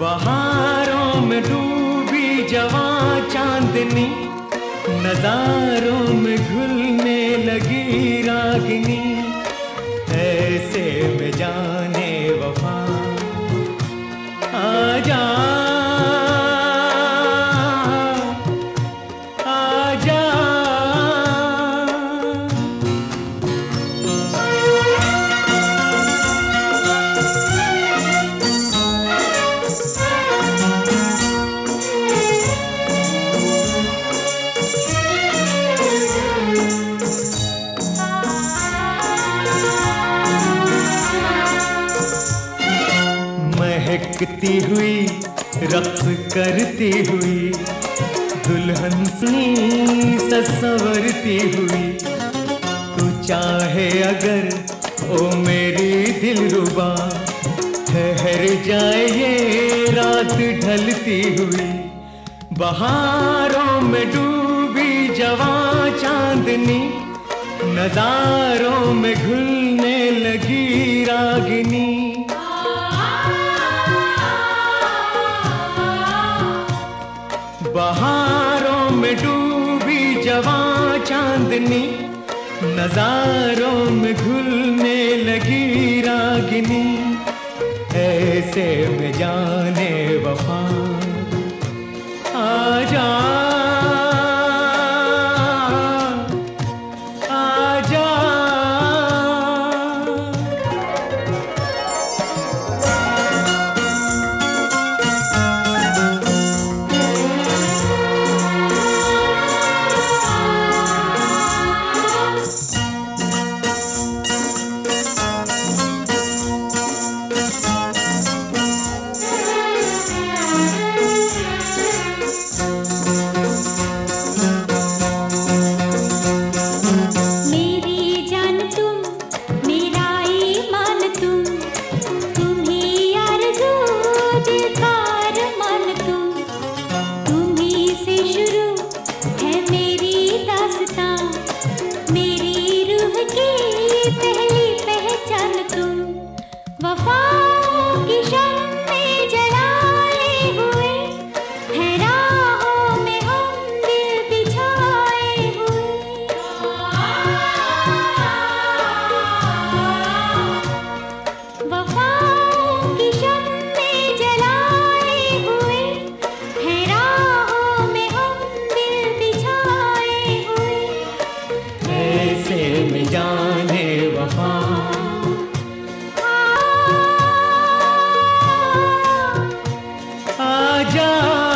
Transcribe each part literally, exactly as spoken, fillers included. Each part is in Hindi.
बहारों में डूबी जवां चांदनी, नजारों में घुलने लगी रागिनी। ऐसे में जाने वफा आजा आजा। महकती हुई रक्स करती हुई दुल्हन सी ससवरती हुई, तू चाहे अगर ओ मेरी दिलरुबा, ठहर जाए ये रात ढलती हुई। बहारों में डूबी जवां चांदनी, नजारों में घुलने लगी रागिनी। बहारों में डूबी जवां चांदनी, नजारों में घुलने लगी रागिनी। ऐसे में जाने वफा आजा आजा। में जाने वफा आजा।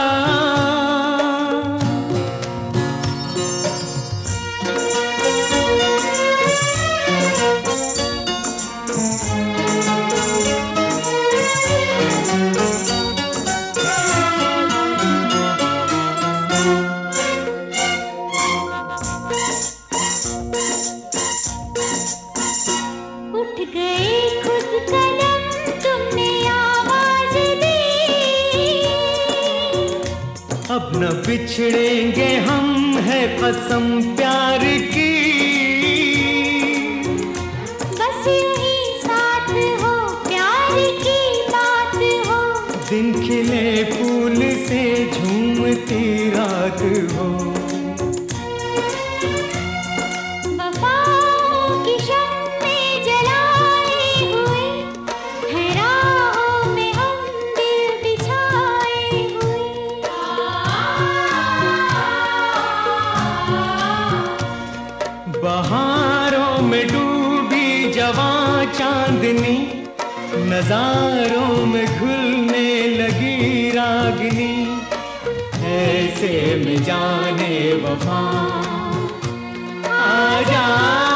उठ गए खुद कदम तुमने आवाज दी, अब न बिछड़ेंगे हम है कसम प्यार की। बस यूं ही साथ हो प्यार की बात हो, दिन खिले फूल से झूमती रात हो। बहारों में डूबी जवां चांदनी, नजारों में घुलने लगी रागिनी। ऐसे में जाने वफा आजा।